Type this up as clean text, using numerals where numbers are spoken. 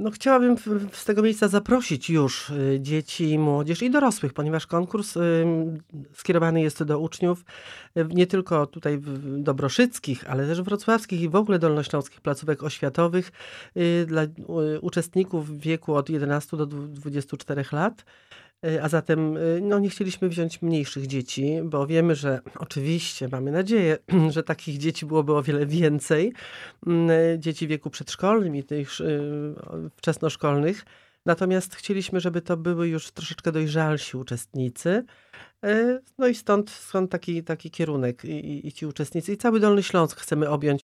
No, chciałabym z tego miejsca zaprosić już dzieci, młodzież i dorosłych, ponieważ konkurs skierowany jest do uczniów nie tylko tutaj dobroszyckich, ale też wrocławskich i w ogóle dolnośląskich placówek oświatowych dla uczestników w wieku od 11 do 24 lat. A zatem no, nie chcieliśmy wziąć mniejszych dzieci, bo wiemy, że oczywiście mamy nadzieję, że takich dzieci byłoby o wiele więcej, dzieci w wieku przedszkolnym i tych wczesnoszkolnych. Natomiast chcieliśmy, żeby to były już troszeczkę dojrzalsi uczestnicy. No i stąd taki kierunek i ci uczestnicy. I cały Dolny Śląsk chcemy objąć